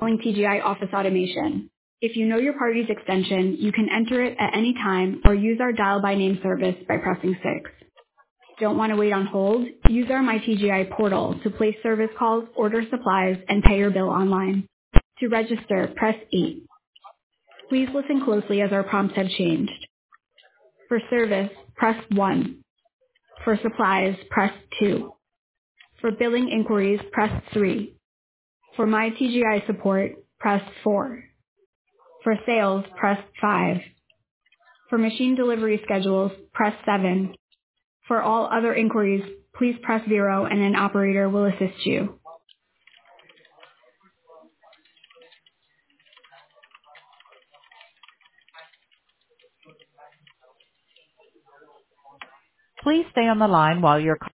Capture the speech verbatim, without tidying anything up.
calling T G I Office Automation. If you know your party's extension, you can enter it at any time or use our dial by name service by pressing six. Don't want to wait on hold? Use our My T G I portal to place service calls, order supplies, and pay your bill online. To register, press eight. Please listen closely as our prompts have changed. For service, press one. For supplies, press two. For billing inquiries, press three. For My T G I support, press four. For sales, press five. For machine delivery schedules, press seven. For all other inquiries, please press zero and an operator will assist you. Please stay on the line while your